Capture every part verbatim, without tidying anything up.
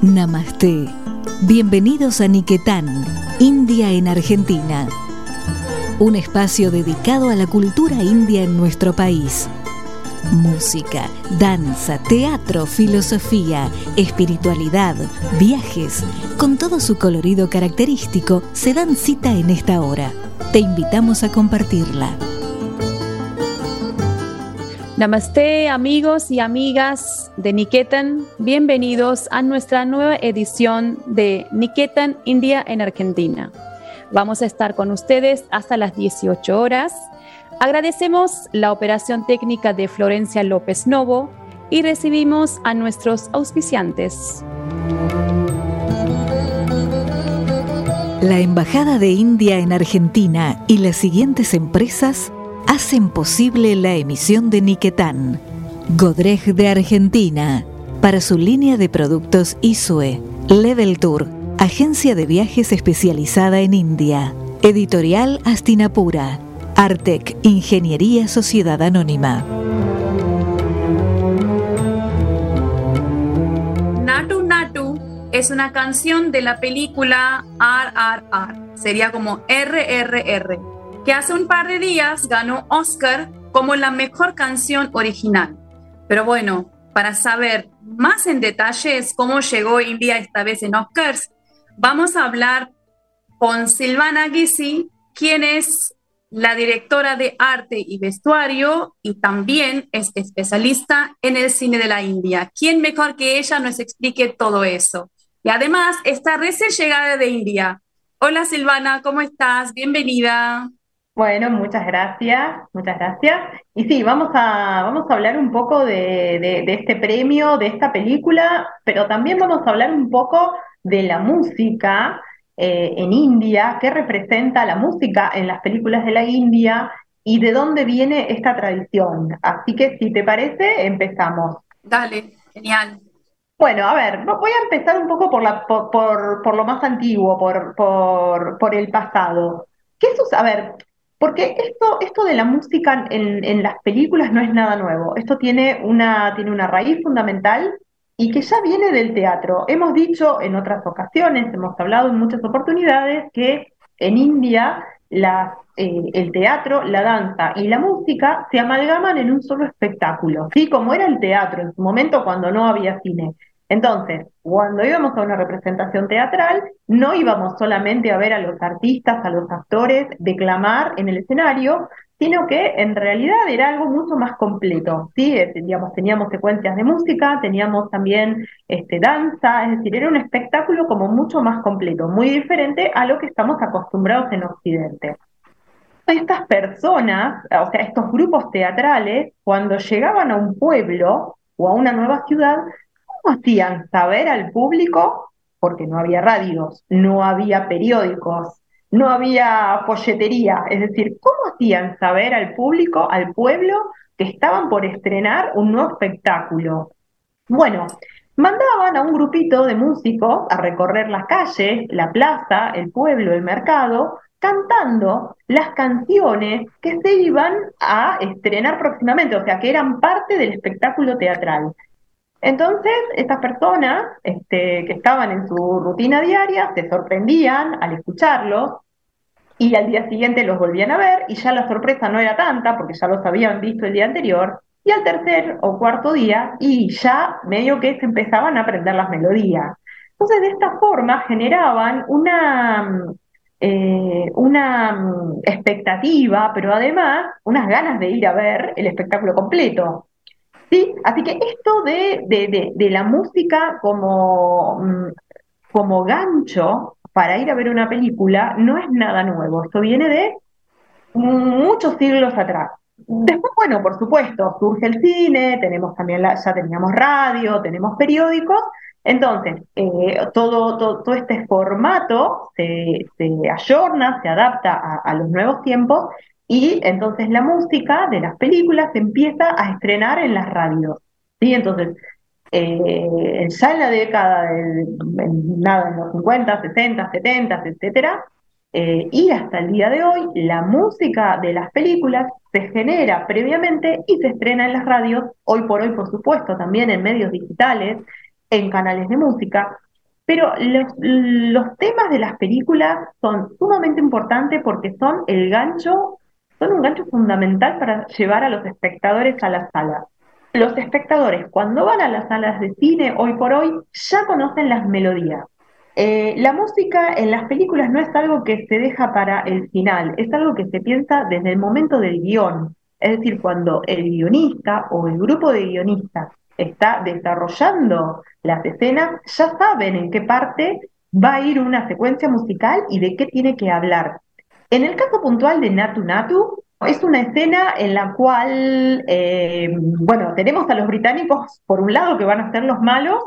Namaste. Bienvenidos a Niquetán, India en Argentina. Un espacio dedicado a la cultura india en nuestro país. Música, danza, teatro, filosofía, espiritualidad, viajes, con todo su colorido característico, se dan cita en esta hora. Te invitamos a compartirla. Namaste, amigos y amigas de Niquetán. Bienvenidos a nuestra nueva edición de Niquetán, India en Argentina. Vamos a estar con ustedes hasta las dieciocho horas. Agradecemos la operación técnica de Florencia López Novo y recibimos a nuestros auspiciantes. La Embajada de India en Argentina y las siguientes empresas hacen posible la emisión de Niquetán. Godrej de Argentina, para su línea de productos Isue. Level Tour, agencia de viajes especializada en India. Editorial Astinapura. Artec, Ingeniería Sociedad Anónima. Natu Natu es una canción de la película R R R, sería como R R R, que hace un par de días ganó Oscar como la mejor canción original. Pero bueno, para saber más en detalles cómo llegó India esta vez en Oscars, vamos a hablar con Silvana Ghisi, quien es la directora de arte y vestuario y también es especialista en el cine de la India. ¿Quién mejor que ella nos explique todo eso? Y además está recién llegada de India. Hola Silvana, ¿cómo estás? Bienvenida. Bueno, muchas gracias, muchas gracias. Y sí, vamos a, vamos a hablar un poco de, de, de este premio, de esta película, pero también vamos a hablar un poco de la música eh, en India, qué representa la música en las películas de la India y de dónde viene esta tradición. Así que, si te parece, empezamos. Dale, genial. Bueno, a ver, voy a empezar un poco por, la, por, por, por lo más antiguo, por, por, por el pasado. ¿Qué es, a ver, porque esto, esto de la música en, en las películas no es nada nuevo. Esto tiene una, tiene una raíz fundamental y que ya viene del teatro. Hemos dicho en otras ocasiones, hemos hablado en muchas oportunidades, que en India las, eh, el teatro, la danza y la música se amalgaman en un solo espectáculo, ¿sí? Como era el teatro en su momento cuando no había cine. Entonces, cuando íbamos a una representación teatral, no íbamos solamente a ver a los artistas, a los actores declamar en el escenario, sino que en realidad era algo mucho más completo, ¿sí? Digamos, teníamos secuencias de música, teníamos también este, danza, es decir, era un espectáculo como mucho más completo, muy diferente a lo que estamos acostumbrados en Occidente. Estas personas, o sea, estos grupos teatrales, cuando llegaban a un pueblo o a una nueva ciudad, ¿cómo hacían saber al público? Porque no había radios, no había periódicos, no había folletería. Es decir, ¿cómo hacían saber al público, al pueblo, que estaban por estrenar un nuevo espectáculo? Bueno, mandaban a un grupito de músicos a recorrer las calles, la plaza, el pueblo, el mercado, cantando las canciones que se iban a estrenar próximamente, o sea, que eran parte del espectáculo teatral. Entonces, estas personas este, que estaban en su rutina diaria se sorprendían al escucharlos y al día siguiente los volvían a ver y ya la sorpresa no era tanta porque ya los habían visto el día anterior y al tercer o cuarto día y ya medio que se empezaban a aprender las melodías. Entonces, de esta forma generaban una, eh, una expectativa, pero además unas ganas de ir a ver el espectáculo completo. Sí, así que esto de, de, de, de la música como, como gancho para ir a ver una película no es nada nuevo, esto viene de muchos siglos atrás. Después, bueno, por supuesto, surge el cine, tenemos también la, ya teníamos radio, tenemos periódicos, entonces eh, todo, todo, todo este formato se, se ayorna, se adapta a, a los nuevos tiempos. Y entonces la música de las películas se empieza a estrenar en las radios, ¿sí? Entonces, eh, ya en la década, de, en, nada, en los cincuenta, sesenta, setenta, etcétera, eh, y hasta el día de hoy, la música de las películas se genera previamente y se estrena en las radios, hoy por hoy, por supuesto, también en medios digitales, en canales de música. Pero los, los temas de las películas son sumamente importantes porque son el gancho, son un gancho fundamental para llevar a los espectadores a la sala. Los espectadores, cuando van a las salas de cine, hoy por hoy, ya conocen las melodías. Eh, la música en las películas no es algo que se deja para el final, es algo que se piensa desde el momento del guión. Es decir, cuando el guionista o el grupo de guionistas está desarrollando las escenas, ya saben en qué parte va a ir una secuencia musical y de qué tiene que hablar. En el caso puntual de Natu Natu, es una escena en la cual, eh, bueno, tenemos a los británicos, por un lado, que van a ser los malos,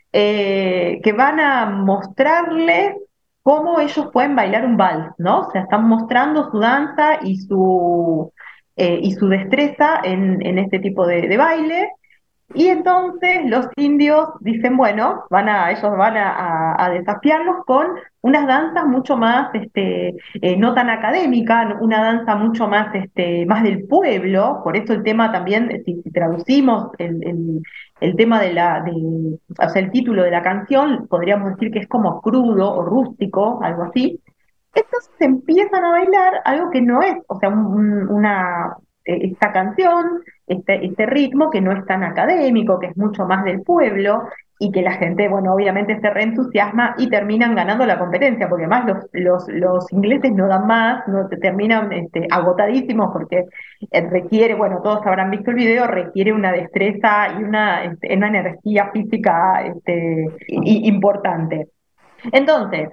eh, que van a mostrarles cómo ellos pueden bailar un vals, ¿no? O sea, están mostrando su danza y su, eh, y su destreza en, en este tipo de, de baile. Y entonces los indios dicen, bueno, van a, ellos van a, a- a desafiarlos con unas danzas mucho más, este, eh, no tan académicas, una danza mucho más, este, más del pueblo. Por eso el tema también, eh, si, si traducimos el, el- el tema de la, de, o sea, el título de la canción, podríamos decir que es como crudo o rústico, algo así. Entonces empiezan a bailar algo que no es, o sea, un- un- una, eh, esta canción, este, este ritmo que no es tan académico, que es mucho más del pueblo, y que la gente, bueno, obviamente se reentusiasma y terminan ganando la competencia, porque además los, los, los ingleses no dan más, no te terminan este, agotadísimos porque eh, requiere, bueno, todos habrán visto el video, requiere una destreza y una, este, una energía física este, i- importante. Entonces,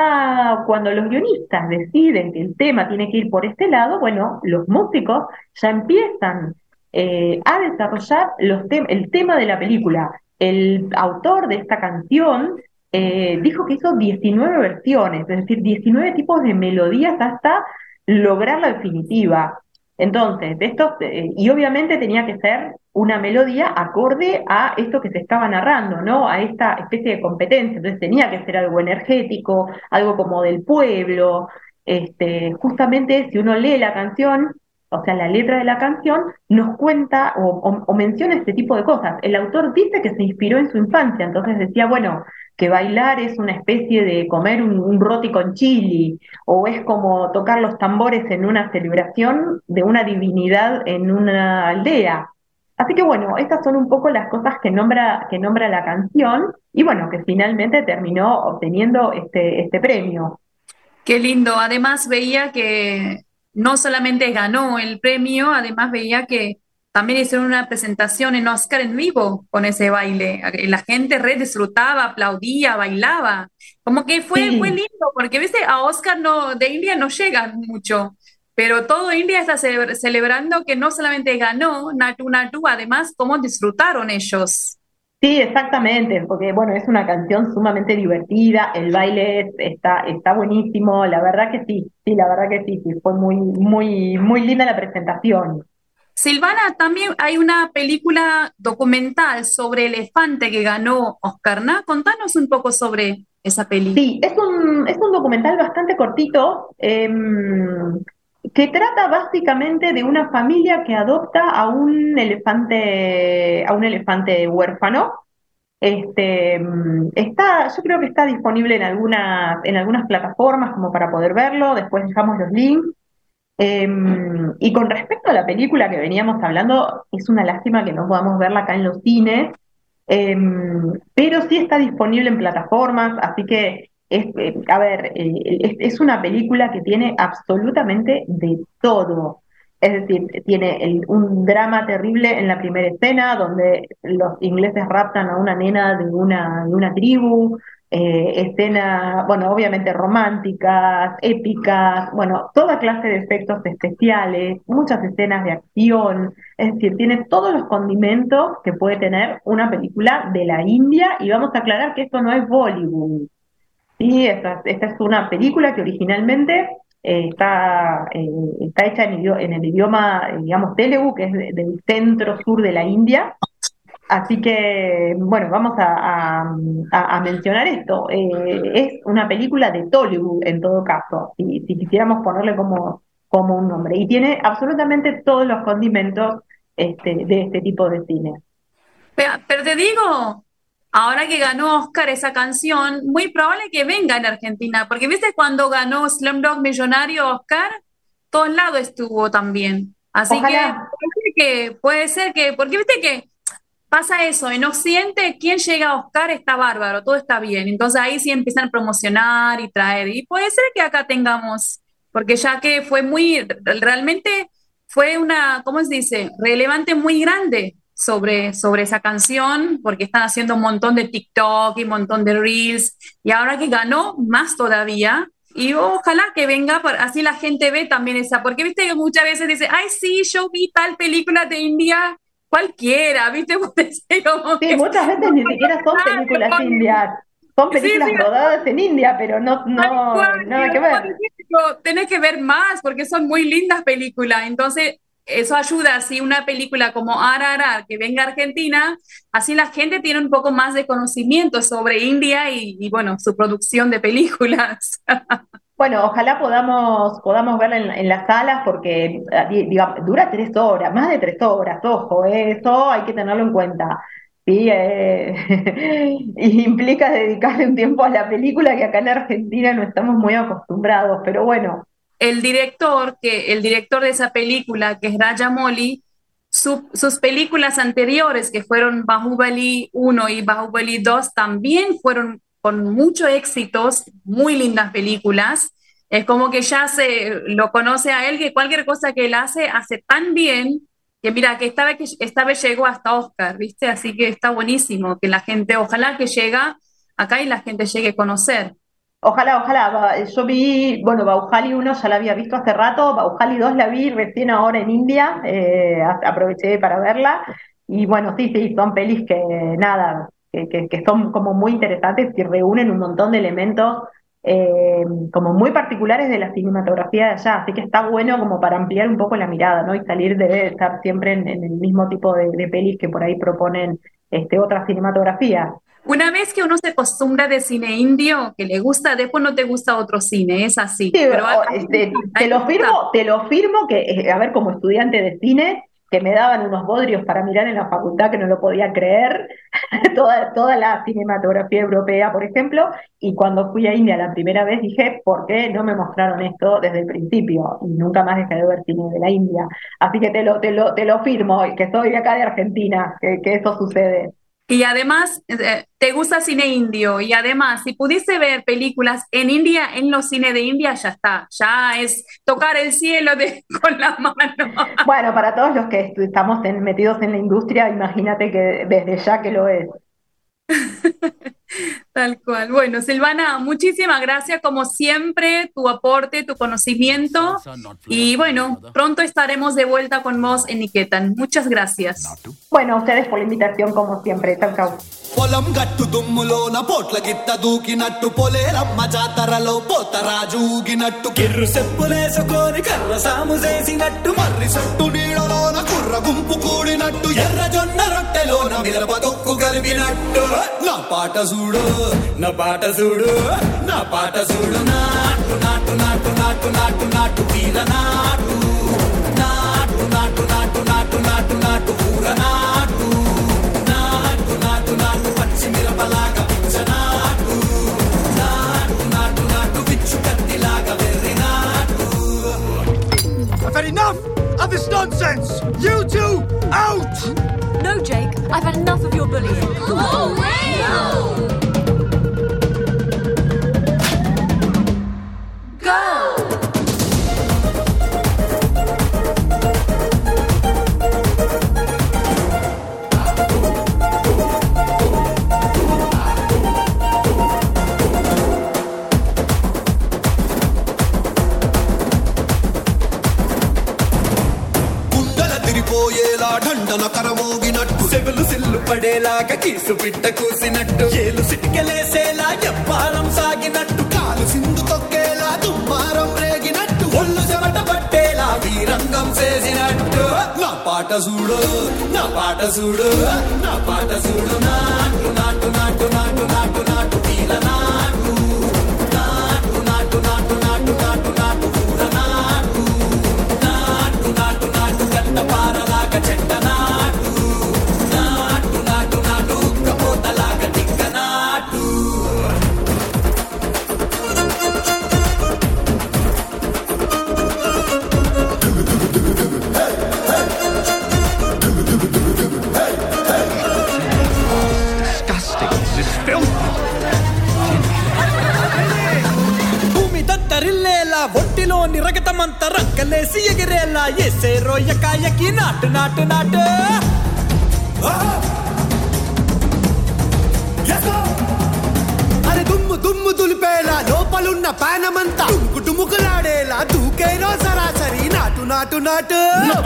ya cuando los guionistas deciden que el tema tiene que ir por este lado, bueno, los músicos ya empiezan eh, a desarrollar los tem- el tema de la película. El autor de esta canción eh, dijo que hizo diecinueve versiones, es decir, diecinueve tipos de melodías hasta lograr la definitiva. Entonces, esto, eh, y obviamente tenía que ser una melodía acorde a esto que se estaba narrando, ¿no? A esta especie de competencia. Entonces tenía que ser algo energético, algo como del pueblo. Este, justamente si uno lee la canción, o sea, la letra de la canción, nos cuenta o, o- o menciona este tipo de cosas. El autor dice que se inspiró en su infancia, entonces decía, bueno, que bailar es una especie de comer un, un roti con chili, o es como tocar los tambores en una celebración de una divinidad en una aldea. Así que bueno, estas son un poco las cosas que nombra, que nombra la canción y bueno, que finalmente terminó obteniendo este, este premio. Qué lindo. Además veía que no solamente ganó el premio, además veía que también hicieron una presentación en Oscar en vivo con ese baile. La gente re disfrutaba, aplaudía, bailaba. Como que fue, fue Sí, lindo, porque viste, a Oscar no, de India no llegan mucho, pero todo India está cele- celebrando que no solamente ganó Natu Natu, además cómo disfrutaron ellos. sí, exactamente, porque bueno, es una canción sumamente divertida, el baile es- está, está buenísimo, la verdad que sí, sí, la verdad que sí, sí, fue muy, muy, muy linda la presentación. Silvana, también hay una película documental sobre elefante que ganó Oscar, ¿no? Contanos un poco sobre esa peli. Sí, es un, es un documental bastante cortito, em, que trata básicamente de una familia que adopta a un elefante, a un elefante huérfano. Este, mm, está, yo creo que está disponible en algunas, en algunas plataformas como para poder verlo, después dejamos los links. Em, y con respecto a la película que veníamos hablando, es una lástima que no podamos verla acá en los cines, em, pero sí está disponible en plataformas, así que, es, eh, a ver, eh, es, es una película que tiene absolutamente de todo. Es decir, tiene el- un drama terrible en la primera escena, donde los ingleses raptan a una nena de una, de una tribu, eh, escenas, bueno, obviamente románticas, épicas, bueno, toda clase de efectos especiales, muchas escenas de acción, es decir, tiene todos los condimentos que puede tener una película de la India y vamos a aclarar que esto no es Bollywood. Sí, esta, esta es una película que originalmente eh, está, eh, está hecha en, idio- en el idioma, eh, digamos, Telugu, que es de- del centro sur de la India. Así que, bueno, vamos a, a- a- a mencionar esto. Eh, es una película de Tollywood, en todo caso, si, si quisiéramos ponerle como, como un nombre. Y tiene absolutamente todos los condimentos este, de este tipo de cine. Pe- Pero te digo, ahora que ganó Oscar esa canción, muy probable que venga en Argentina, porque viste cuando ganó Slumdog Millonario Oscar, todos lados estuvo también. Así que Ojalá. puede, que puede ser que, porque viste que pasa eso, en Occidente quien llega a Oscar está bárbaro, todo está bien, entonces ahí sí empiezan a promocionar y traer, y puede ser que acá tengamos, porque ya que fue muy, realmente fue una, ¿cómo se dice? Relevante muy grande sobre, sobre esa canción, porque están haciendo un montón de TikTok y un montón de Reels, y ahora que ganó, más todavía. Y ojalá que venga, por- así la gente ve también esa, porque viste que muchas veces dice, ay, sí, yo vi tal película de India, cualquiera, viste, Pues, como Sí, que muchas veces ni siquiera son películas indias, son sí, películas sí, rodadas en India, pero no, tal cual, no, y nada que después ver. digo, tenés que ver más porque son muy lindas películas. Entonces, eso ayuda, así una película como R R R que venga a Argentina, así la gente tiene un poco más de conocimiento sobre India y, y, bueno, su producción de películas. Bueno, ojalá podamos, podamos verla en, en las salas porque, eh, di- digamos, dura tres horas, más de tres horas, ojo, eh, eso hay que tenerlo en cuenta. Sí, eh, y implica dedicarle un tiempo a la película que acá en Argentina no estamos muy acostumbrados, pero bueno, El director, que, el director de esa película, que es Rajamouli, su- sus películas anteriores, que fueron Bahubali uno y Bahubali dos, también fueron con muchos éxitos, muy lindas películas. Es como que ya se lo conoce a él, que cualquier cosa que él hace, hace tan bien, que mira, que esta vez, que esta vez llegó hasta Oscar, ¿viste? Así que está buenísimo que la gente, ojalá que llega acá y la gente llegue a conocer. ojalá, ojalá. va- Yo vi, bueno, Bauhali uno ya la había visto hace rato, Bauhali dos la vi recién ahora en India, eh, a- aproveché para verla. Y bueno, sí, sí, son pelis que nada, que, que, que son como muy interesantes y reúnen un montón de elementos eh, como muy particulares de la cinematografía de allá. Así que está bueno como para ampliar un poco la mirada, ¿no? Y salir de estar siempre en, en el mismo tipo de, de pelis que por ahí proponen este, otras cinematografías. Una vez que uno se acostumbra de cine indio, que le gusta, después no te gusta otro cine, es así. Sí, Pero a, a o, mí me este, encanta, a te mí me lo gusta. firmo, te lo firmo que, eh, a ver, como estudiante de cine, que me daban unos bodrios para mirar en la facultad que no lo podía creer, toda, toda la cinematografía europea, por ejemplo, y cuando fui a India la primera vez dije, ¿por qué no me mostraron esto desde el principio? Y nunca más dejé de ver cine de la India. Así que te lo, te lo, te lo firmo, que soy de acá de Argentina, que, que eso sucede. Y además, eh, te gusta cine indio. Y además, si pudiste ver películas en India, en los cines de India, ya está. Ya es tocar el cielo de- con la mano. Bueno, para todos los que estu- estamos en- metidos en la industria, imagínate que desde ya que lo es. Tal cual. Bueno, Silvana, muchísimas gracias como siempre, tu aporte, tu conocimiento. Y bueno, pronto estaremos de vuelta con vos en Iketan. Muchas gracias. Bueno, a ustedes por la invitación, como siempre. Chau, chau. పొలం గట్టు దుమ్ములోన పోట్ల గిట్ట దూకినట్టు పొలేరమ్మ జాతరలో పోతరాజు ఊగినట్టు కిర్రు చెప్పులేసుకొని కర్ర సాము చేసినట్టు మర్రి సొట్టు నీడలోన కుర్ర గుంపు కూడినట్టు ఎర్ర జొన్న రొట్టెలోన మిరప దొక్కు కలిపినట్టు నా పాట చూడు నా పాట చూడు నా పాట చూడు నాటు నాటు నాటు నాటు నాటు నాటు వీర నాటు నాటు నాటు నాటు నాటు నాటు నాటు ఊర నాటు నాటు నాటు నాటు పచ్చి మిరపలాగా పిచ్చ నాటు నాటు నాటు నాటు పిచ్చు కత్తిలాగా వెర్రి నాటు. I've had enough of this nonsense! You two, out! No, Jake, I've had enough of your bullying. Oh, wow! Go! గుండెల తిరిపోయేలా ఢండన కరమోగినట్టు సెగలు సిల్లు పడేలాగా కీసు బిడ్డ కూసినట్టు ఏలు సిటికెలేసేలా ఎప్పారం సాగినట్టు కాలు సింధు తొక్కేలా దుమ్మారం రేగినట్టు ఒళ్ళు చెమట పట్టేలా వీరంగం చేసినట్టు నా పాట చూడు నా పాట చూడు నా పాట చూడు నాటు నాటు నాటు నాటు నాటు నాటు వీర నాటు నాటు నాటు నాటు నాటు నాటు నాటు ఊర నాటు నాటు నాటు నాటు గంట పారలాగా చెట్ట నాటు నాటు నాటు నాటు ఉక్కపోతలాగా దిగ ఎగిరేలా ఒంటిలోని రగతమంత రక్కలేసి ఎగిరేలా ఎసే రోయకాయకి నాటు నాటు నాటు అరే దుమ్ము దుమ్ము దులిపేలా లోపలున్న పానమంతా డుముకు డుముకులాడేలా దూకేరో సరాసరి నాటు నాటు నాటు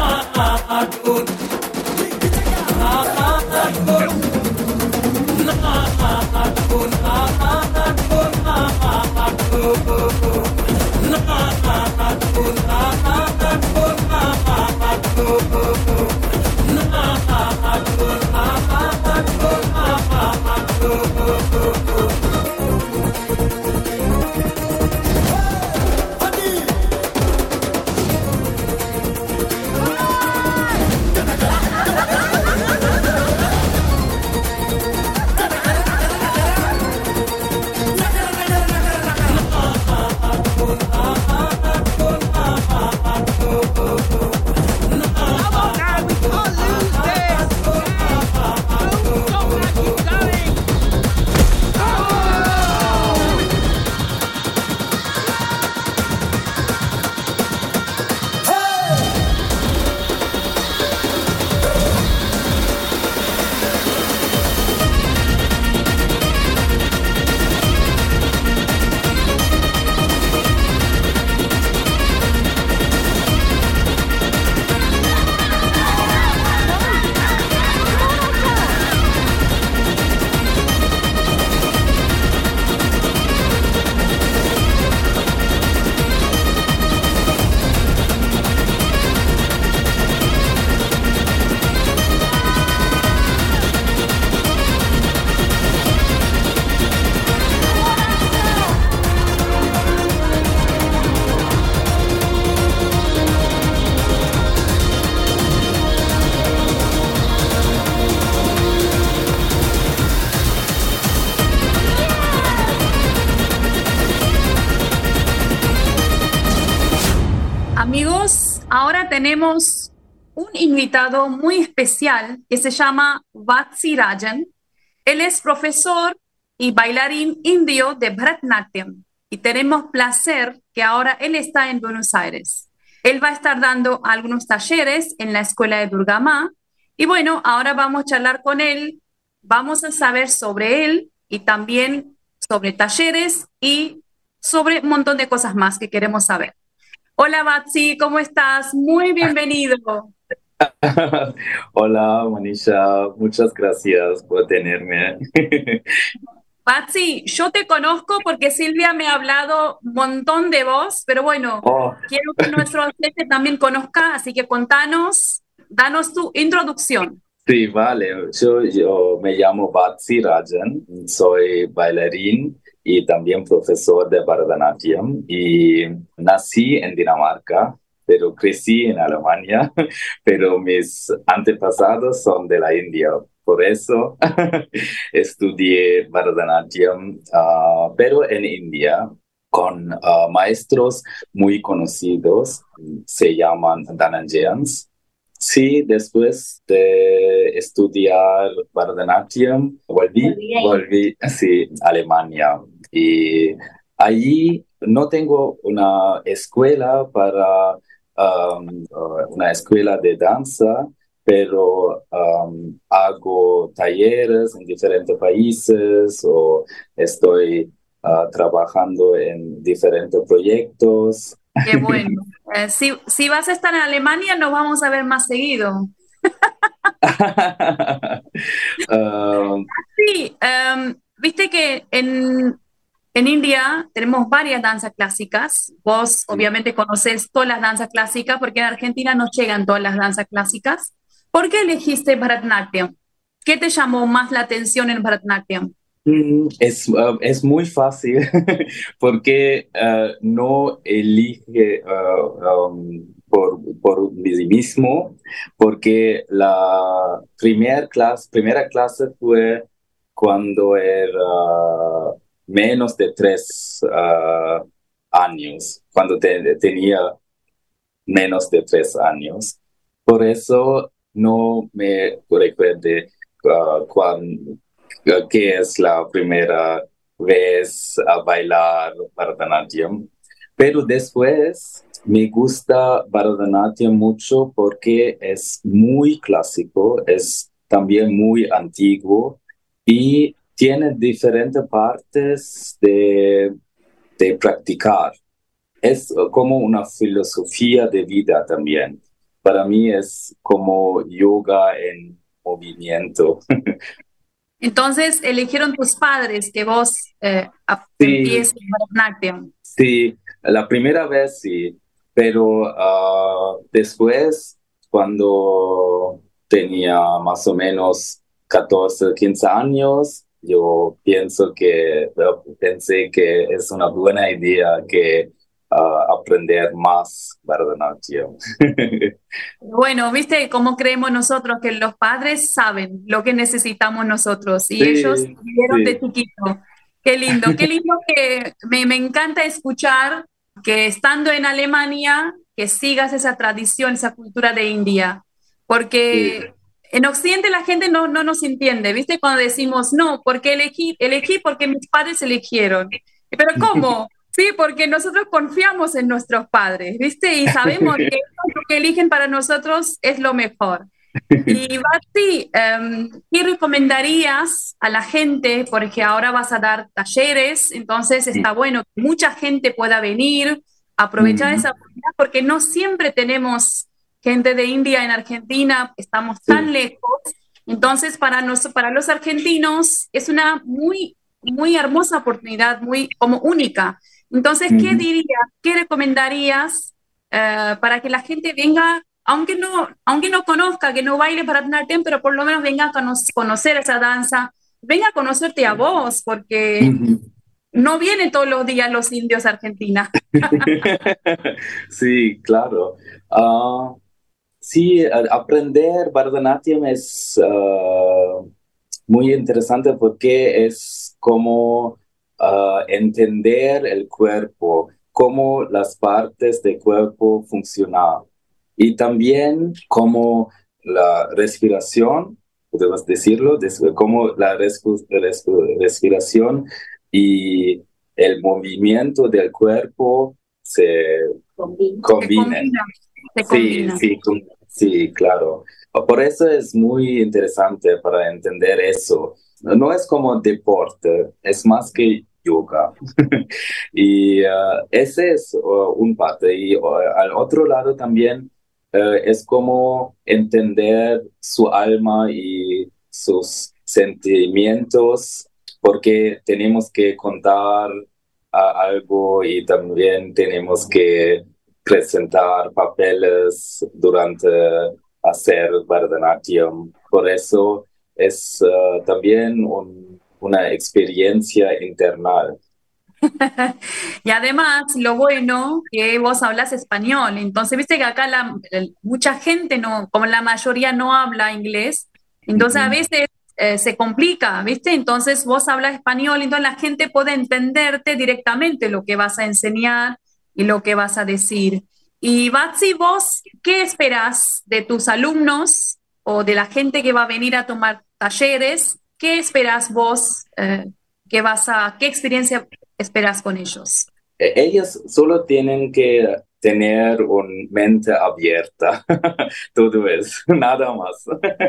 Amigos, ahora tenemos un invitado muy especial que se llama Vatsi Rajan. Él es profesor y bailarín indio de Bharatanatyam y tenemos placer que ahora él está en Buenos Aires. Él va a estar dando algunos talleres en la escuela de Durgamá y bueno, ahora vamos a charlar con él, vamos a saber sobre él y también sobre talleres y sobre un montón de cosas más que queremos saber. Hola Vatsi, ¿cómo estás? Muy bienvenido. Hola Manisha, muchas gracias por tenerme. Vatsi, yo te conozco porque Silvia me ha hablado un montón de vos, pero bueno, oh. quiero que nuestro oyente también conozca, así que contanos, danos tu introducción. Sí, vale, yo, yo me llamo Vatsi Rajan, soy bailarín y también profesor de Bharatanatyam y nací en Dinamarca, pero crecí en Alemania, pero mis antepasados son de la India. Por eso estudié Bharatanatyam, uh, pero en India, con uh, maestros muy conocidos, se llaman Dhananjayans. Sí, después de estudiar Bharatanatyam, volví, volví sí, a Alemania. Y allí no tengo una escuela para um, una escuela de danza, pero um, hago talleres en diferentes países o estoy uh, trabajando en diferentes proyectos. Qué bueno. Eh, si, si vas a estar en Alemania, nos vamos a ver más seguido. um, sí, um, viste que en, en India tenemos varias danzas clásicas. Vos obviamente conocés todas las danzas clásicas porque en Argentina no llegan todas las danzas clásicas. ¿Por qué elegiste Bharatanatyam? ¿Qué te llamó más la atención en Bharatanatyam? Es, uh, es muy fácil porque uh, no elige uh, um, por, por mí mismo, porque la primer clase, primera clase fue cuando era uh, menos de tres uh, años, cuando te, tenía menos de tres años. Por eso no me recuerdo uh, cuando que es la primera vez a bailar Bharatanatyam, Pero después me gusta Bharatanatyam mucho porque es muy clásico, es también muy antiguo y tiene diferentes partes de, de practicar. Es como una filosofía de vida también. Para mí es como yoga en movimiento. Entonces, eligieron tus padres que vos eh, Sí, empieces Bharatanatyam. sí, la primera vez sí, pero ah, después, cuando tenía más o menos catorce, quince años, yo pienso que, bueno, pensé que es una buena idea que ah, aprender más Bharatanatyam. Bueno, viste cómo creemos nosotros que los padres saben lo que necesitamos nosotros y ellos Sí, vivieron de sí. chiquito. Qué lindo, qué lindo que me, me encanta escuchar que estando en Alemania, que sigas esa tradición, esa cultura de India, Sí. porque en Occidente la gente no, no nos entiende, ¿viste? Cuando decimos, no, porque elegí, elegí porque mis padres eligieron. Pero ¿cómo? Sí, porque nosotros confiamos en nuestros padres, ¿viste? Y sabemos que lo que eligen para nosotros es lo mejor. Y Basti, em, ¿qué recomendarías a la gente? Porque ahora vas a dar talleres, entonces está bueno que mucha gente pueda venir, aprovechar Ujú. esa oportunidad, porque no siempre tenemos gente de India en Argentina, estamos tan Sí. lejos. Entonces, para, nos, para los argentinos es una muy, muy hermosa oportunidad, muy como única. Entonces, ¿qué Ujú. dirías, qué recomendarías eh, para que la gente venga, aunque no, aunque no conozca, que no baile Bharatanatyam, pero por lo menos venga a cono- conocer esa danza, venga a conocerte a vos, porque Ujú. no vienen todos los días los indios a Argentina. Sí, claro. Ah, sí, a- aprender Bharatanatyam es ah, muy interesante porque es como ah, entender el cuerpo, cómo las partes del cuerpo funcionan y también cómo la respiración, podemos decirlo, des- cómo la respu- respu- respiración y el movimiento del cuerpo se Se combinen. combina, se Sí, combina. sí, com- sí, claro. Por eso es muy interesante para entender eso. No es como deporte, es más que yoga. Y eh, ese es uh, un parte. Y uh, al otro lado también eh, es como entender su alma y sus sentimientos, porque tenemos que contar ah, algo y también tenemos que presentar papeles durante hacer Bharatanatyam. Por eso es uh, también un- una experiencia internal. Y además, lo bueno que vos hablas español. Entonces, viste que acá la, el- mucha gente no, como la mayoría no habla inglés, entonces a Ujú. veces eh, se complica, ¿viste? Entonces vos hablas español, entonces la gente puede entenderte directamente lo que vas a enseñar y lo que vas a decir. Y Batsi, vos, ¿qué esperás de tus alumnos o de la gente que va a venir a tomar talleres? ¿Qué esperás vos? Eh, ¿qué vas a, qué experiencia esperas con ellos? E- Ellos solo tienen que tener una mente abierta, todo es, nada más.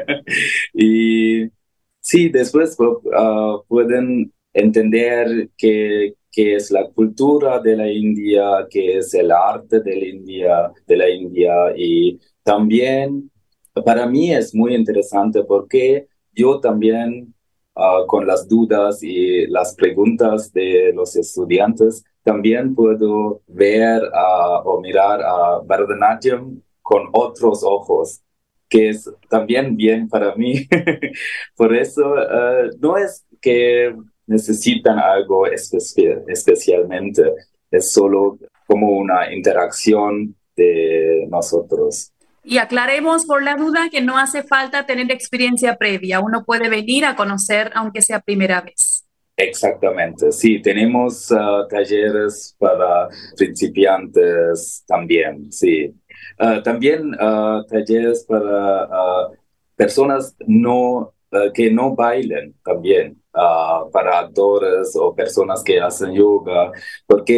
Y sí, después pu- ah, pueden entender qué, qué es la cultura de la India, qué es el arte de la India, de la India. Y también para mí es muy interesante porque yo también ah, con las dudas y las preguntas de los estudiantes, también puedo ver ah, o mirar a Bharatanatyam con otros ojos, que es también bien para mí. Por eso eh, no es que necesitan algo espe- especialmente, es solo como una interacción de nosotros. Y aclaremos por la duda que no hace falta tener experiencia previa, uno puede venir a conocer aunque sea primera vez. Exactamente, sí, tenemos ah, talleres para principiantes también, sí. Ah, también ah, talleres para ah, personas no, ah, que no bailen también, ah, para actores o personas que hacen yoga, porque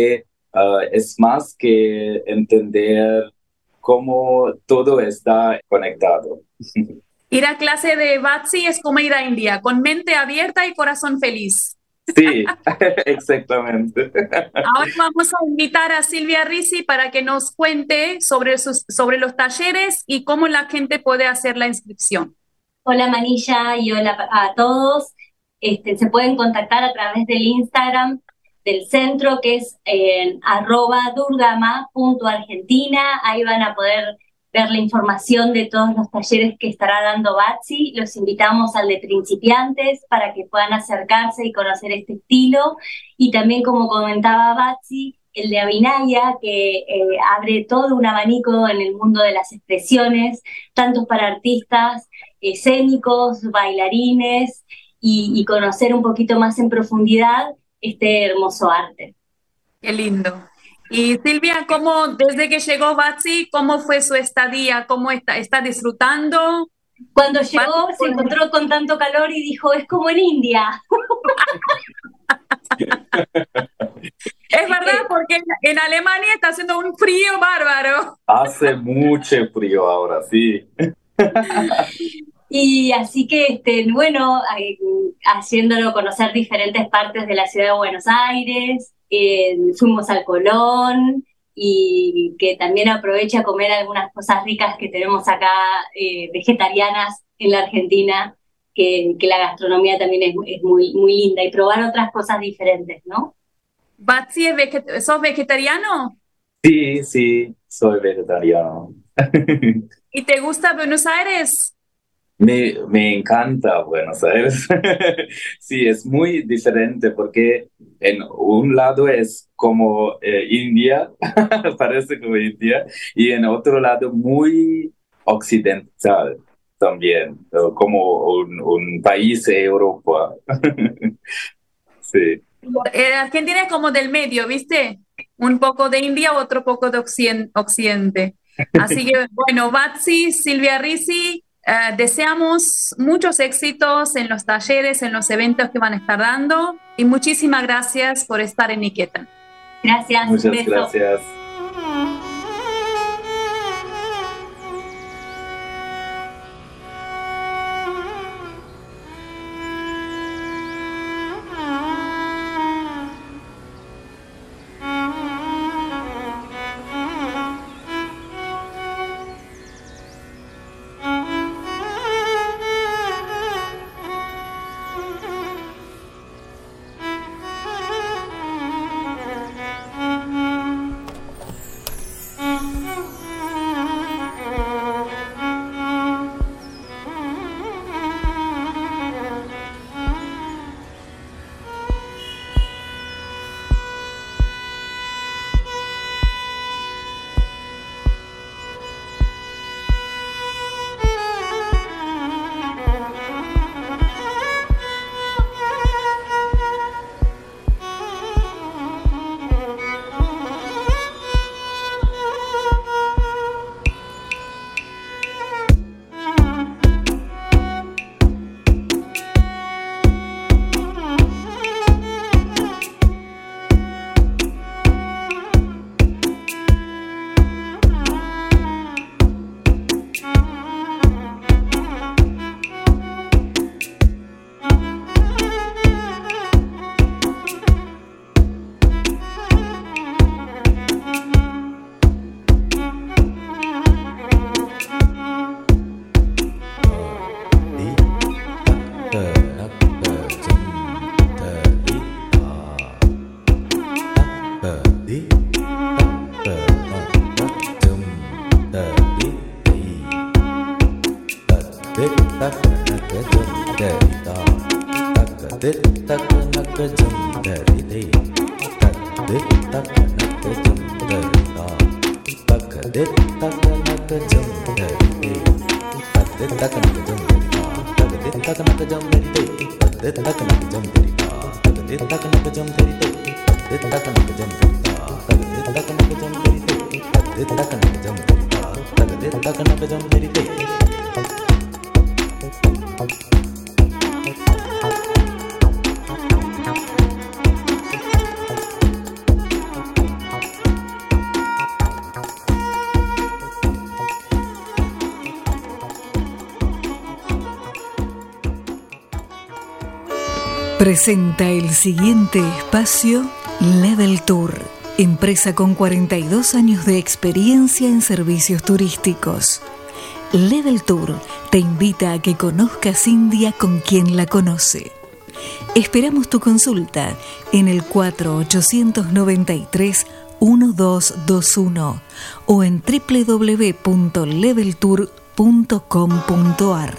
uh, es más que entender cómo todo está conectado. Ir a clase de Batsi es como ir a India, con mente abierta y corazón feliz. Sí, exactamente. Ahora vamos a invitar a Silvia Risi para que nos cuente sobre, sus, sobre los talleres y cómo la gente puede hacer la inscripción. Hola Manilla y hola a todos. Este, se pueden contactar a través del Instagram del centro, que es en arroba durgama punto argentina. Ahí van a poder ver la información de todos los talleres que estará dando Batsi. Los invitamos al de principiantes para que puedan acercarse y conocer este estilo. Y también, como comentaba Batsi, el de Abhinaya, que eh, abre todo un abanico en el mundo de las expresiones, tanto para artistas escénicos, bailarines, y, y conocer un poquito más en profundidad este hermoso arte. Qué lindo. Y Silvia, ¿cómo, desde que llegó Batsi, cómo fue su estadía? ¿Cómo está, está disfrutando? Cuando llegó se encontró con tanto calor y dijo, es como en India. Es verdad, porque en, en Alemania está haciendo un frío bárbaro. Hace mucho frío ahora, sí. Y así que, este, bueno, haciéndolo conocer diferentes partes de la ciudad de Buenos Aires, eh, fuimos al Colón, y que también aprovecha a comer algunas cosas ricas que tenemos acá, eh, vegetarianas en la Argentina, que, que la gastronomía también es, es muy, muy linda, y probar otras cosas diferentes, ¿no? Batsi, ¿sos vegetariano? Sí, sí, soy vegetariano. ¿Y te gusta Buenos Aires? Me, me encanta Buenos Aires. Sí, es muy diferente porque en un lado es como eh, India, parece como India, y en otro lado muy occidental también, como un, un país de Europa. Sí. Eh, Argentina es como del medio, ¿viste? Un poco de India, otro poco de occidente. occidente. Así que, bueno, Batsi, Silvia Risi, Uh, deseamos muchos éxitos en los talleres, en los eventos que van a estar dando, y muchísimas gracias por estar en Niketan. Gracias. Muchas beso. Gracias. Presenta el siguiente espacio Level Tour, empresa con cuarenta y dos años de experiencia en servicios turísticos. Level Tour te invita a que conozcas India con quien la conoce. Esperamos tu consulta en el cuatro ochocientos noventa y tres doce veintiuno o en doble u doble u doble u punto level tour punto com punto a r.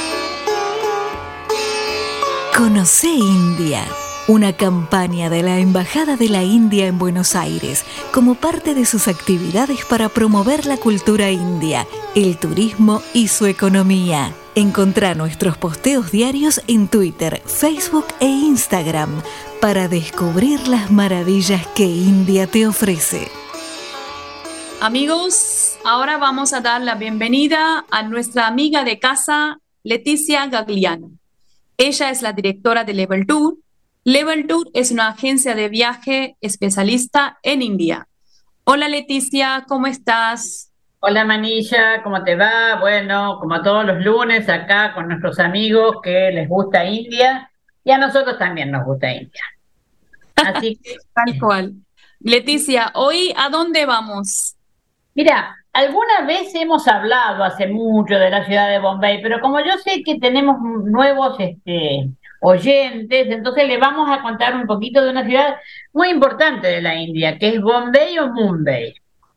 Conoce India, una campaña de la Embajada de la India en Buenos Aires como parte de sus actividades para promover la cultura india, el turismo y su economía. Encontrá nuestros posteos diarios en Twitter, Facebook e Instagram para descubrir las maravillas que India te ofrece. Amigos, ahora vamos a dar la bienvenida a nuestra amiga de casa, Leticia Gagliano. Ella es la directora de Level Tour. Level Tour es una agencia de viaje especialista en India. Hola Leticia, ¿cómo estás? Hola Manilla, ¿cómo te va? Bueno, como todos los lunes acá con nuestros amigos que les gusta India y a nosotros también nos gusta India. Así que... Tal cual. Leticia, ¿hoy a dónde vamos? Mira, alguna vez hemos hablado hace mucho de la ciudad de Bombay, pero como yo sé que tenemos nuevos este, oyentes, entonces le vamos a contar un poquito de una ciudad muy importante de la India, que es Bombay o Mumbai.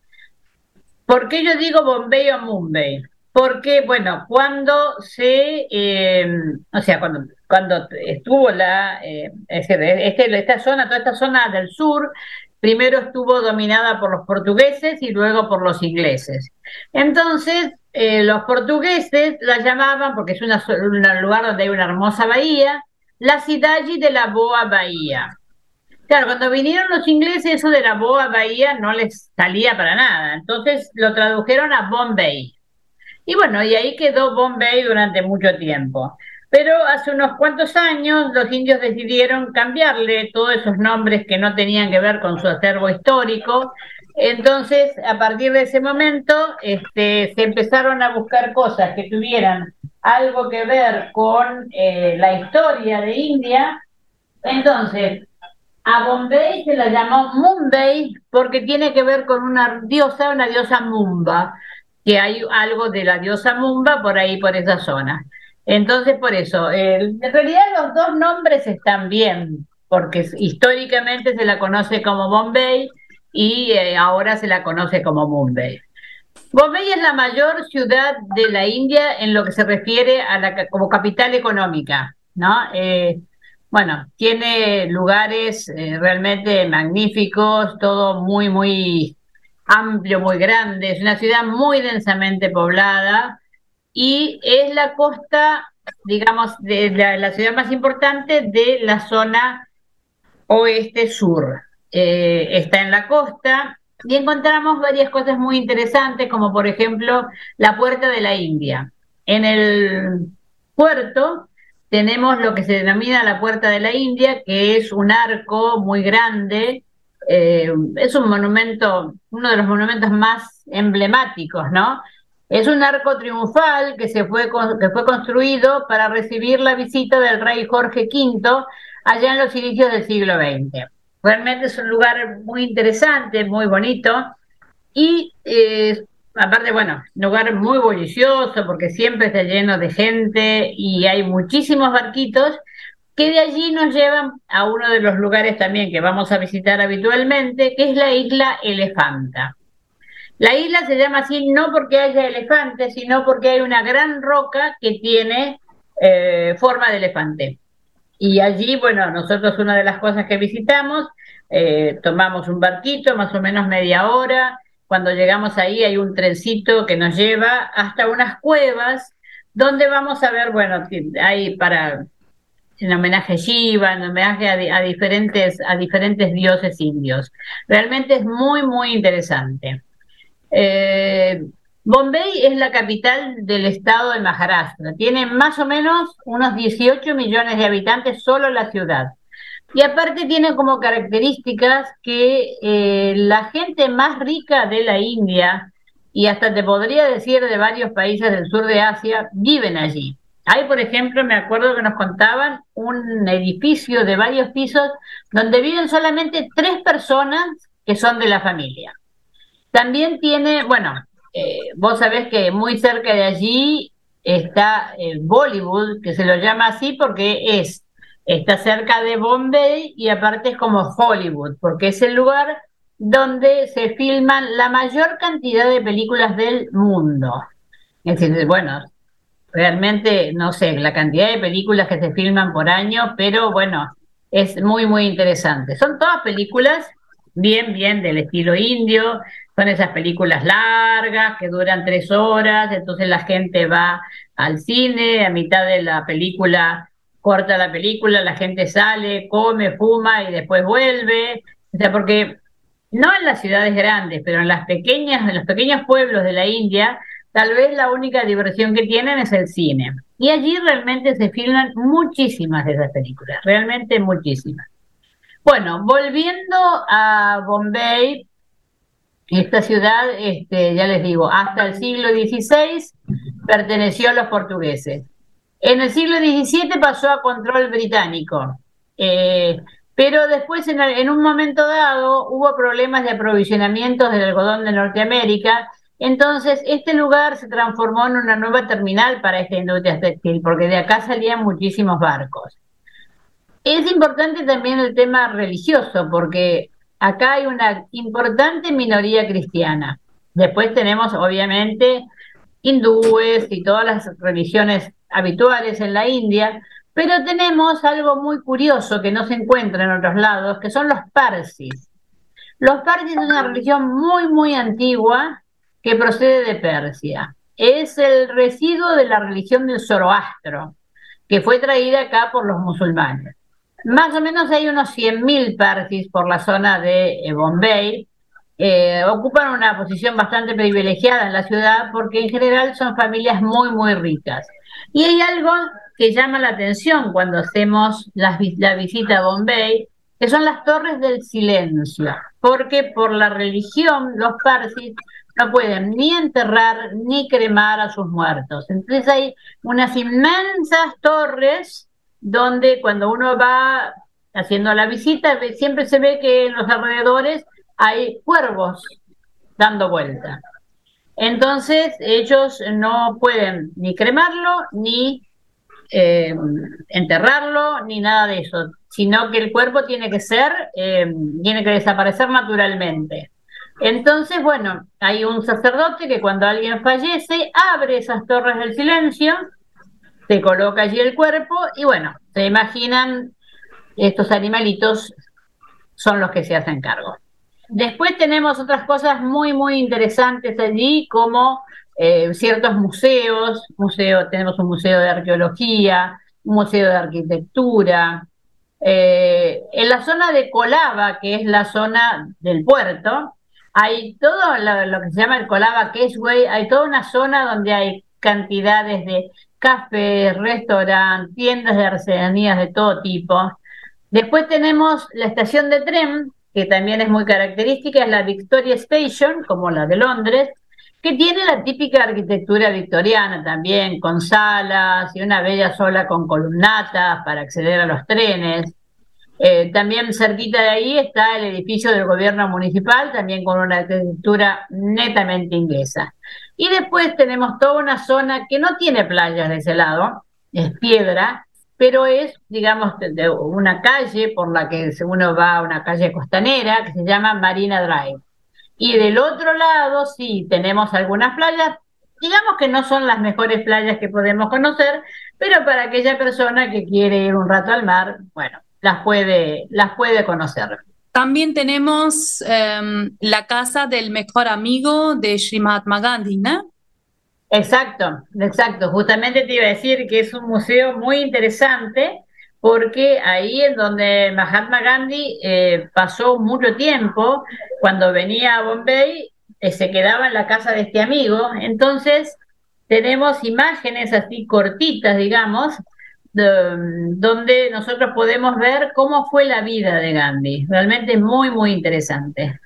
¿Por qué yo digo Bombay o Mumbai? Porque, bueno, cuando se, eh, o sea, cuando, cuando estuvo la, eh, es decir, este, esta zona, toda esta zona del sur, primero estuvo dominada por los portugueses y luego por los ingleses. Entonces, eh, los portugueses la llamaban, porque es una, un lugar donde hay una hermosa bahía, la Cidade de la Boa Bahía. Claro, cuando vinieron los ingleses, eso de la Boa Bahía no les salía para nada. Entonces lo tradujeron a Bombay. Y bueno, y ahí quedó Bombay durante mucho tiempo. Pero hace unos cuantos años los indios decidieron cambiarle todos esos nombres que no tenían que ver con su acervo histórico. Entonces, a partir de ese momento, este, se empezaron a buscar cosas que tuvieran algo que ver con eh, la historia de India. Entonces, a Bombay se la llamó Mumbai porque tiene que ver con una diosa, una diosa Mumba, que hay algo de la diosa Mumba por ahí, por esa zona. Entonces, por eso, eh, en realidad los dos nombres están bien, porque históricamente se la conoce como Bombay y eh, ahora se la conoce como Mumbai. Bombay es la mayor ciudad de la India en lo que se refiere a la como capital económica, ¿no? Eh, Bueno, tiene lugares eh, realmente magníficos, todo muy, muy amplio, muy grande. Es una ciudad muy densamente poblada y es la costa, digamos, de la, la ciudad más importante de la zona oeste-sur. Eh, está en la costa y encontramos varias cosas muy interesantes, como por ejemplo la Puerta de la India. En el puerto tenemos lo que se denomina la Puerta de la India, que es un arco muy grande, eh, es un monumento, uno de los monumentos más emblemáticos, ¿no? Es un arco triunfal que, se fue, que fue construido para recibir la visita del rey Jorge quinto allá en los inicios del siglo veinte. Realmente es un lugar muy interesante, muy bonito, y eh, aparte, bueno, un lugar muy bullicioso porque siempre está lleno de gente y hay muchísimos barquitos que de allí nos llevan a uno de los lugares también que vamos a visitar habitualmente, que es la isla Elefanta. La isla se llama así no porque haya elefantes, sino porque hay una gran roca que tiene eh, forma de elefante. Y allí, bueno, nosotros una de las cosas que visitamos, eh, tomamos un barquito, más o menos media hora. Cuando llegamos ahí hay un trencito que nos lleva hasta unas cuevas donde vamos a ver, bueno, hay para en homenaje a Shiva, en homenaje a, a diferentes a diferentes dioses indios. Realmente es muy, muy interesante. Eh, Bombay es la capital del estado de Maharashtra. Tiene más o menos unos dieciocho millones de habitantes solo la ciudad. Y aparte tiene como características que eh, la gente más rica de la India, y hasta te podría decir de varios países del sur de Asia, viven allí. Hay, por ejemplo, me acuerdo que nos contaban un edificio de varios pisos donde viven solamente tres personas que son de la familia. También tiene, bueno, eh, vos sabés que muy cerca de allí está eh, Bollywood, que se lo llama así porque es, está cerca de Bombay y aparte es como Hollywood, porque es el lugar donde se filman la mayor cantidad de películas del mundo. Es decir, bueno, realmente no sé la cantidad de películas que se filman por año, pero bueno, es muy, muy interesante. Son todas películas bien, bien del estilo indio, son esas películas largas que duran tres horas, entonces la gente va al cine, a mitad de la película corta la película, la gente sale, come, fuma y después vuelve, o sea, porque no en las ciudades grandes, pero en las pequeñas, en los pequeños pueblos de la India, tal vez la única diversión que tienen es el cine. Y allí realmente se filman muchísimas de esas películas, realmente muchísimas. Bueno, volviendo a Bombay, esta ciudad, este, ya les digo, hasta el siglo dieciséis perteneció a los portugueses. En el siglo diecisiete pasó a control británico, eh, pero después en, en un momento dado hubo problemas de aprovisionamiento del algodón de Norteamérica. Entonces, este lugar se transformó en una nueva terminal para esta industria textil, porque de acá salían muchísimos barcos. Es importante también el tema religioso, porque acá hay una importante minoría cristiana. Después tenemos, obviamente, hindúes y todas las religiones habituales en la India, pero tenemos algo muy curioso que no se encuentra en otros lados, que son los parsis. Los parsis son una religión muy, muy antigua, que procede de Persia. Es el residuo de la religión del Zoroastro, que fue traída acá por los musulmanes. Más o menos hay unos cien mil parsis por la zona de eh, Bombay. Eh, ocupan una posición bastante privilegiada en la ciudad porque en general son familias muy, muy ricas. Y hay algo que llama la atención cuando hacemos la, la visita a Bombay, que son las torres del silencio, porque por la religión los parsis no pueden ni enterrar ni cremar a sus muertos. Entonces hay unas inmensas torres donde cuando uno va haciendo la visita siempre se ve que en los alrededores hay cuervos dando vuelta. Entonces ellos no pueden ni cremarlo ni eh, enterrarlo ni nada de eso, sino que el cuerpo tiene que ser, eh, tiene que desaparecer naturalmente. Entonces, bueno, hay un sacerdote que cuando alguien fallece abre esas torres del silencio, se coloca allí el cuerpo y bueno, se imaginan estos animalitos son los que se hacen cargo. Después tenemos otras cosas muy, muy interesantes allí, como eh, ciertos museos, museo, tenemos un museo de arqueología, un museo de arquitectura. Eh, en la zona de Colaba, que es la zona del puerto, hay todo lo, lo que se llama el Colaba Causeway, hay toda una zona donde hay cantidades de cafés, restaurantes, tiendas de artesanías de todo tipo. Después tenemos la estación de tren, que también es muy característica, es la Victoria Station, como la de Londres, que tiene la típica arquitectura victoriana también, con salas y una bella sola con columnatas para acceder a los trenes. Eh, también cerquita de ahí está el edificio del gobierno municipal, también con una arquitectura netamente inglesa. Y después tenemos toda una zona que no tiene playas de ese lado, es piedra, pero es, digamos, de una calle por la que uno va a una calle costanera que se llama Marina Drive. Y del otro lado sí tenemos algunas playas, digamos que no son las mejores playas que podemos conocer, pero para aquella persona que quiere ir un rato al mar, bueno, las puede, las puede conocer. También tenemos um, la casa del mejor amigo de Sri Mahatma Gandhi, ¿no? Exacto, exacto. Justamente te iba a decir que es un museo muy interesante porque ahí es donde Mahatma Gandhi eh, pasó mucho tiempo. Cuando venía a Bombay eh, se quedaba en la casa de este amigo. Entonces tenemos imágenes así cortitas, digamos, de, donde nosotros podemos ver cómo fue la vida de Gandhi. Realmente muy, muy interesante.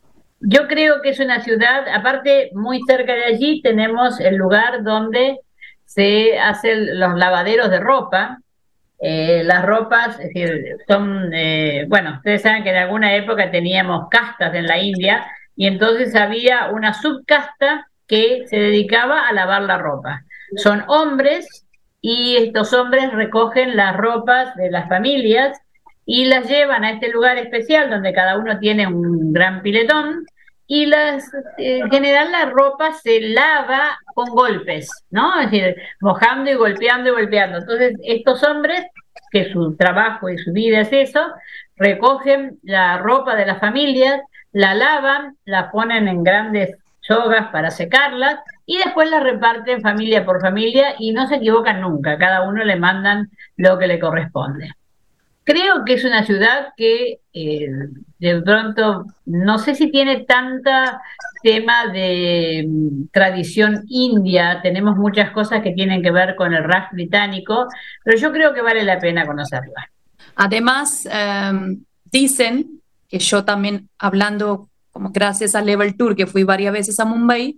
Yo creo que es una ciudad, aparte muy cerca de allí tenemos el lugar donde se hacen los lavaderos de ropa. Eh, las ropas, es decir, son, eh, bueno, ustedes saben que en alguna época teníamos castas en la India y entonces había una subcasta que se dedicaba a lavar la ropa. Son hombres y estos hombres recogen las ropas de las familias y las llevan a este lugar especial donde cada uno tiene un gran piletón y las, eh, en general la ropa se lava con golpes, ¿no? Es decir, mojando y golpeando y golpeando. Entonces estos hombres, que su trabajo y su vida es eso, recogen la ropa de las familias, la lavan, la ponen en grandes sogas para secarlas y después la reparten familia por familia y no se equivocan nunca, cada uno le mandan lo que le corresponde. Creo que es una ciudad que eh, de pronto, no sé si tiene tanta tema de um, tradición india, tenemos muchas cosas que tienen que ver con el Raj británico, pero yo creo que vale la pena conocerla. Además, um, dicen que yo también hablando, como gracias al Level Tour, que fui varias veces a Mumbai,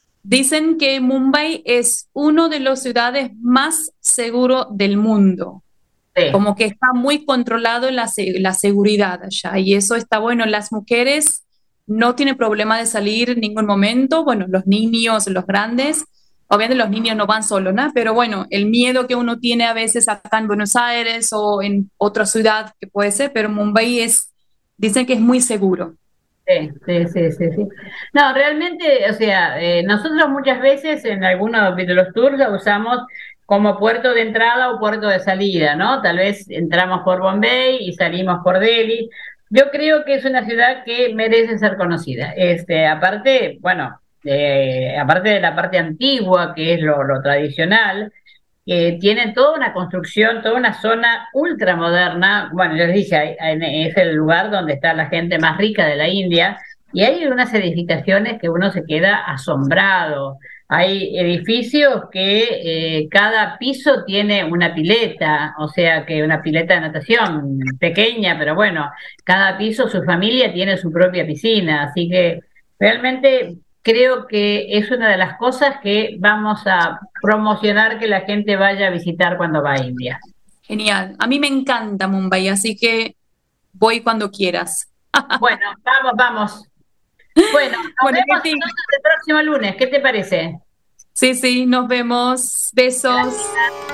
dicen que Mumbai es una de las ciudades más seguras del mundo. Sí. Como que está muy controlado la, la seguridad allá y eso está bueno. Las mujeres no tienen problema de salir en ningún momento. Bueno, los niños, los grandes, obviamente los niños no van solos, ¿no? Pero bueno, el miedo que uno tiene a veces acá en Buenos Aires o en otra ciudad que puede ser, pero Mumbai es, dicen que es muy seguro. Sí, sí, sí, sí, sí. No, realmente, o sea, eh, nosotros muchas veces en algunos de los tours la usamos como puerto de entrada o puerto de salida, ¿no? Tal vez entramos por Bombay y salimos por Delhi. Yo creo que es una ciudad que merece ser conocida. Este, aparte, bueno, eh, aparte de la parte antigua, que es lo, lo tradicional, eh, tiene toda una construcción, toda una zona ultramoderna. Bueno, yo les dije, hay, hay, es el lugar donde está la gente más rica de la India, y hay unas edificaciones que uno se queda asombrado. Hay edificios que eh, cada piso tiene una pileta, o sea que una pileta de natación pequeña, pero bueno, cada piso, su familia tiene su propia piscina, así que realmente creo que es una de las cosas que vamos a promocionar que la gente vaya a visitar cuando va a India. Genial, a mí me encanta Mumbai, así que voy cuando quieras. Bueno, vamos, vamos. Bueno, nos bueno, vemos entonces el próximo lunes, ¿qué te parece? Sí, sí, nos vemos. Besos. Gracias.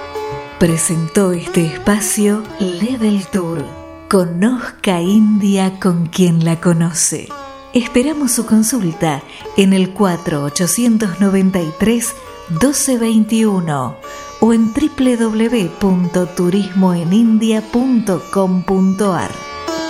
Presentó este espacio Level Tour. Conozca India con quien la conoce. Esperamos su consulta en el cuatro ochocientos noventa y tres doce veintiuno o en doble u doble u doble u punto turismo en india punto com punto a r.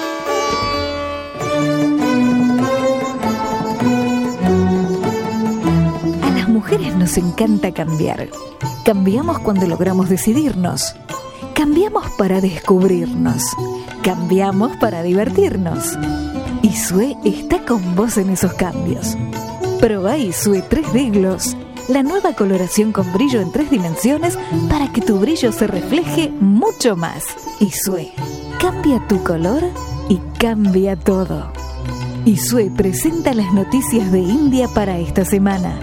Mujeres nos encanta cambiar. Cambiamos cuando logramos decidirnos. Cambiamos para descubrirnos. Cambiamos para divertirnos. Isue está con vos en esos cambios. Probá Isue tres D Gloss, la nueva coloración con brillo en tres dimensiones para que tu brillo se refleje mucho más. Isue, cambia tu color y cambia todo. Isue presenta las noticias de India para esta semana.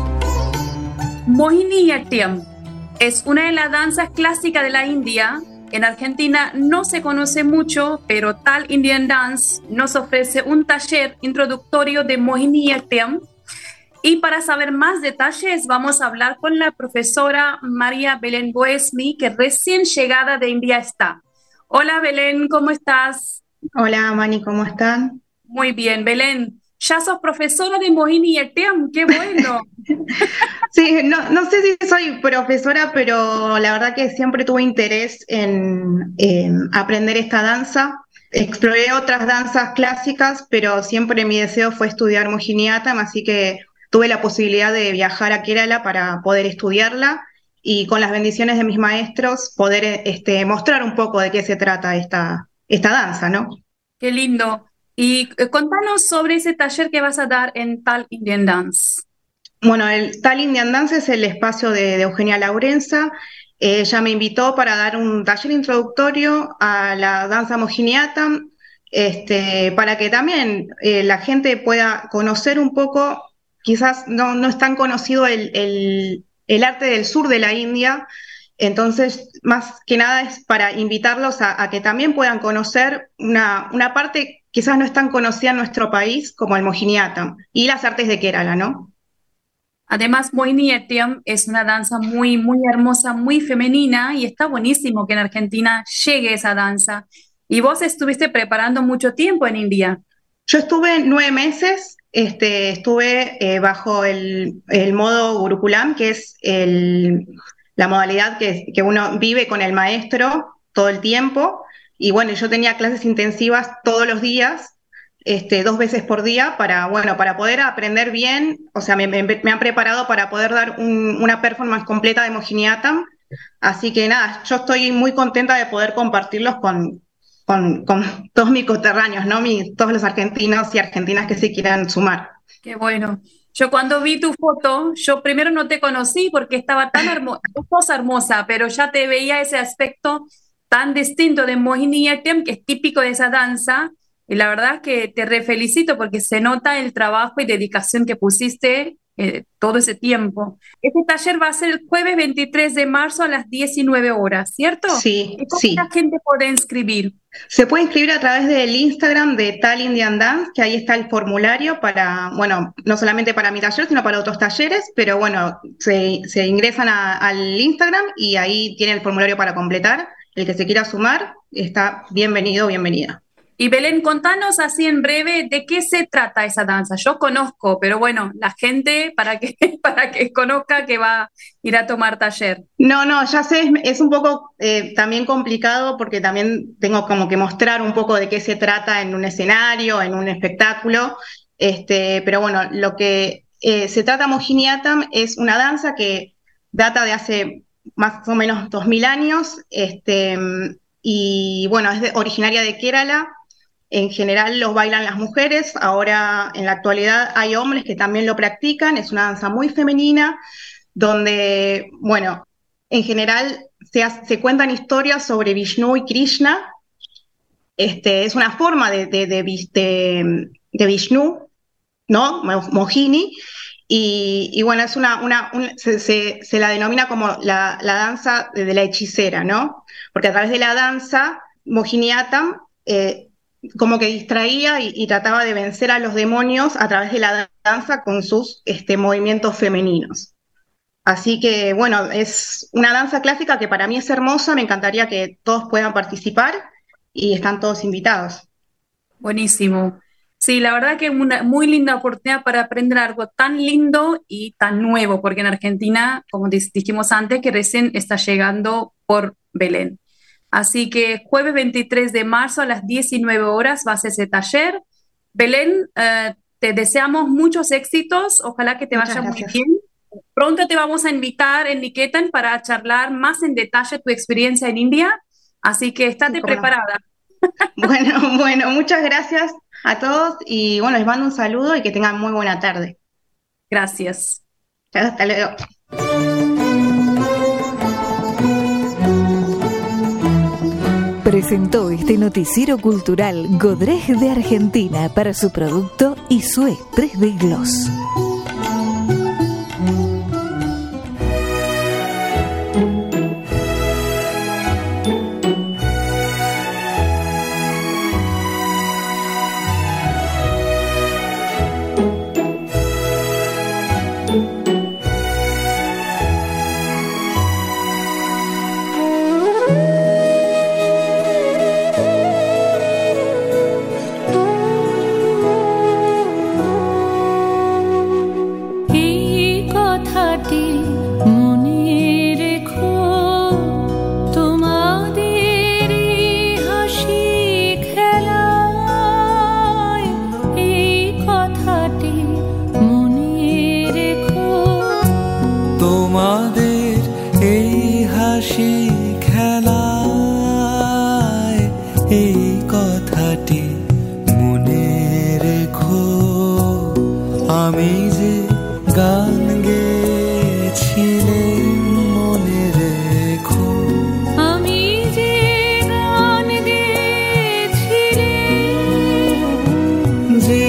Mohiniyattam es una de las danzas clásicas de la India. En Argentina no se conoce mucho, pero Tal Indian Dance nos ofrece un taller introductorio de Mohiniyattam. Y para saber más detalles vamos a hablar con la profesora María Belén Boesmi, que recién llegada de India está. Hola Belén, ¿cómo estás? Hola Mani, ¿cómo están? Muy bien, Belén. Ya sos profesora de Mohiniyattam, qué bueno. Sí, no, no sé si soy profesora, pero la verdad que siempre tuve interés en, en aprender esta danza. Exploré otras danzas clásicas, pero siempre mi deseo fue estudiar Mohiniyattam, así que tuve la posibilidad de viajar a Kerala para poder estudiarla y con las bendiciones de mis maestros poder este, mostrar un poco de qué se trata esta, esta danza, ¿no? Qué lindo. Y eh, contanos sobre ese taller que vas a dar en Tal Indian Dance. Bueno, el Tal Indian Dance es el espacio de, de Eugenia Laurenza. Eh, ella me invitó para dar un taller introductorio a la danza Mohiniyattam, este, para que también eh, la gente pueda conocer un poco, quizás no, no es tan conocido el, el, el arte del sur de la India. Entonces, más que nada es para invitarlos a, a que también puedan conocer una, una parte quizás no es tan conocida en nuestro país como el Mohiniyattam y las artes de Kerala, ¿no? Además, Mohiniyattam es una danza muy, muy hermosa, muy femenina y está buenísimo que en Argentina llegue esa danza. Y vos estuviste preparando mucho tiempo en India. Yo estuve nueve meses, este, estuve eh, bajo el, el modo Gurukulam, que es el, la modalidad que, que uno vive con el maestro todo el tiempo. Y bueno, yo tenía clases intensivas todos los días, este, dos veces por día, para, bueno, para poder aprender bien. O sea, me, me, me han preparado para poder dar un, una performance completa de Mohiniyattam. Así que nada, yo estoy muy contenta de poder compartirlos con, con, con todos mis coterráneos, ¿no? Mi, todos los argentinos y argentinas que se quieran sumar. Qué bueno. Yo cuando vi tu foto, yo primero no te conocí porque estaba tan hermosa, hermosa, pero ya te veía ese aspecto tan distinto de Mohiniyattam, que es típico de esa danza, y la verdad es que te refelicito porque se nota el trabajo y dedicación que pusiste eh, todo ese tiempo. Este taller va a ser el jueves veintitrés de marzo a las diecinueve horas, ¿cierto? Sí, ¿Y cómo sí. la gente puede inscribir? Se puede inscribir a través del Instagram de Tal Indian Dance, que ahí está el formulario para, bueno, no solamente para mi taller, sino para otros talleres, pero bueno, se, se ingresan a, al Instagram y ahí tienen el formulario para completar. El que se quiera sumar está bienvenido, bienvenida. Y Belén, contanos así en breve de qué se trata esa danza. Yo conozco, pero bueno, la gente para que, para que conozca que va a ir a tomar taller. No, no, ya sé, es, es un poco eh, también complicado porque también tengo como que mostrar un poco de qué se trata en un escenario, en un espectáculo. Este, pero bueno, lo que eh, se trata Mohiniyattam es una danza que data de hace más o menos dos mil años, este, y bueno, es de, originaria de Kerala. En general los bailan las mujeres, ahora en la actualidad hay hombres que también lo practican, es una danza muy femenina, donde, bueno, en general se, se cuentan historias sobre Vishnu y Krishna. Este, es una forma de, de, de, de, de Vishnu, ¿no? Mohini. Y, y bueno, es una, una, un, se, se, se la denomina como la, la danza de, de la hechicera, ¿no? Porque a través de la danza, Mohiniyattam eh, como que distraía y, y trataba de vencer a los demonios a través de la danza con sus este, movimientos femeninos. Así que bueno, es una danza clásica que para mí es hermosa, me encantaría que todos puedan participar y están todos invitados. Buenísimo. Sí, la verdad que es una muy linda oportunidad para aprender algo tan lindo y tan nuevo, porque en Argentina, como dijimos antes, que recién está llegando por Belén. Así que jueves veintitrés de marzo a las diecinueve horas va a ser ese taller. Belén, eh, te deseamos muchos éxitos, ojalá que te Muchas vaya gracias. muy bien. Pronto te vamos a invitar en Niketan para charlar más en detalle tu experiencia en India, así que estate Sí, cómo no. preparada. Bueno, bueno, muchas gracias a todos y bueno, les mando un saludo y que tengan muy buena tarde. Gracias. Hasta luego. Presentó este noticiero cultural Godrej de Argentina para su producto Isue tres D Gloss.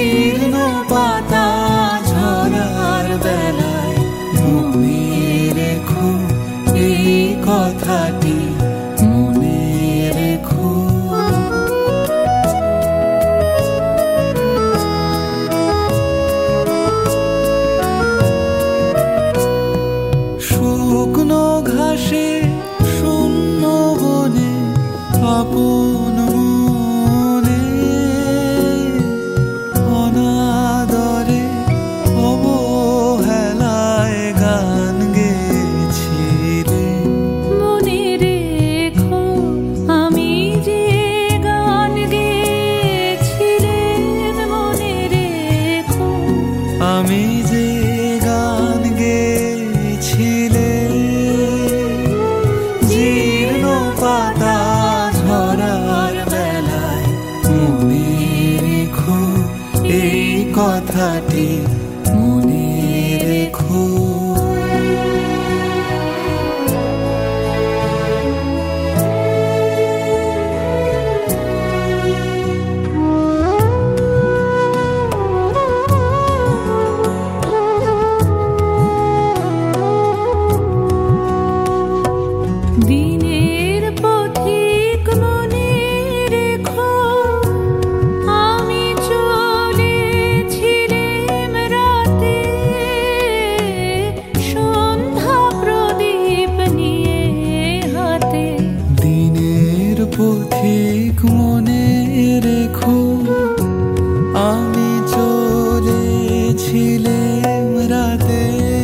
জীর্ণ পাতা ঝরার বেলায় মনে মনে রেখো এই কথাটি মনে রেখো পথিক মনে রেখো আমি চলেছিলাম রাতে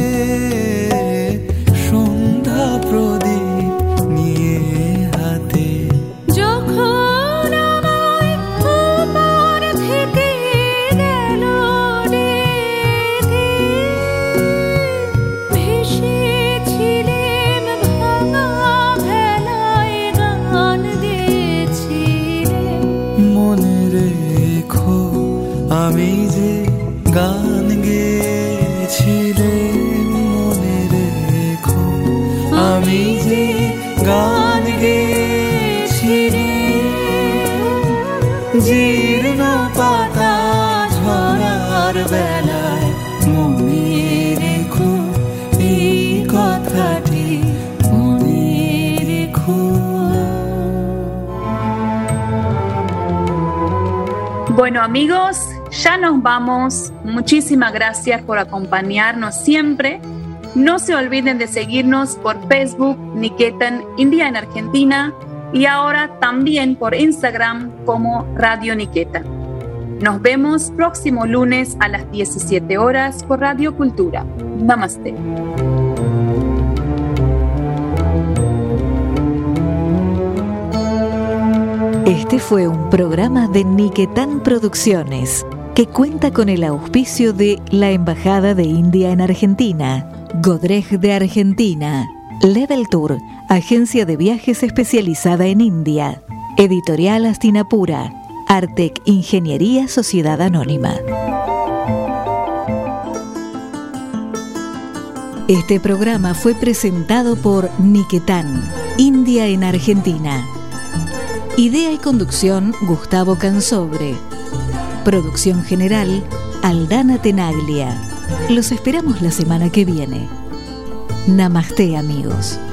সন্ধ্যা প্রদীপ নিয়ে হাতে যখন আমায় উপর থেকে গেল ডেকে ভেসেছিলাম ভাঙা ভেলায় গান মনে রেখো আমি যে গান গেয়েছিলাম মনে রেখো আমি যে গান গেয়েছিলাম জীর্ণ পাতা ঝরার বেলায় মনে রেখো এই কথাটি মনে রেখো। Bueno amigos, ya nos vamos. Muchísimas gracias por acompañarnos siempre. No se olviden de seguirnos por Facebook, Niketan India en Argentina, y ahora también por Instagram como Radio Niketan. Nos vemos próximo lunes a las diecisiete horas por Radio Cultura. Namaste. Este fue un programa de Niketan Producciones que cuenta con el auspicio de la Embajada de India en Argentina, Godrej de Argentina, Level Tour, agencia de viajes especializada en India, Editorial Astinapura, Artec Ingeniería Sociedad Anónima. Este programa fue presentado por Niketan, India en Argentina. Idea y conducción, Gustavo Cansobre. Producción general, Aldana Tenaglia. Los esperamos la semana que viene. Namaste, amigos.